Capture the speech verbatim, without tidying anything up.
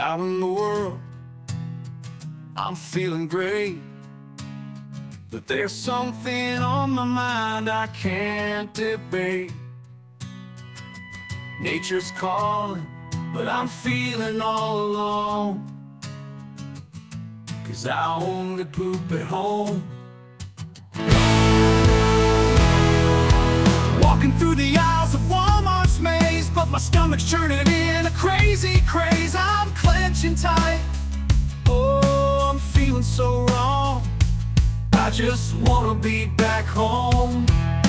out in the world, I'm feeling great. But there's something on my mind I can't debate. Nature's calling, but I'm feeling all alone, 'cause I only poop at home. Walking through the aisles of Walmart's maze, but my stomach's churning in a crazy craze. I'm clenching tight, oh, I'm feeling so wrong. I just wanna be back home.